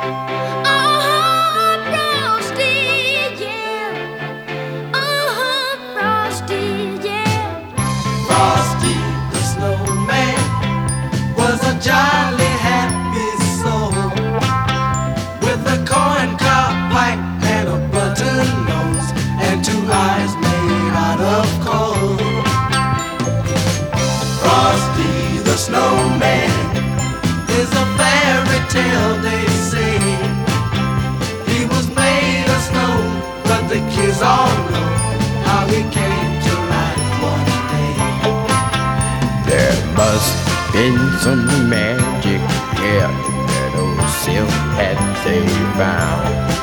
Frosty, yeah. Frosty, yeah. Frosty the snowman was a jolly happy soul with a corncob pipe and a button nose and two eyes made out of coal. Frosty the snowman is a fairy tale, they say. He was made of snow, but the kids all know how he came to life one day. There must been some magic here in that old silk hat they found.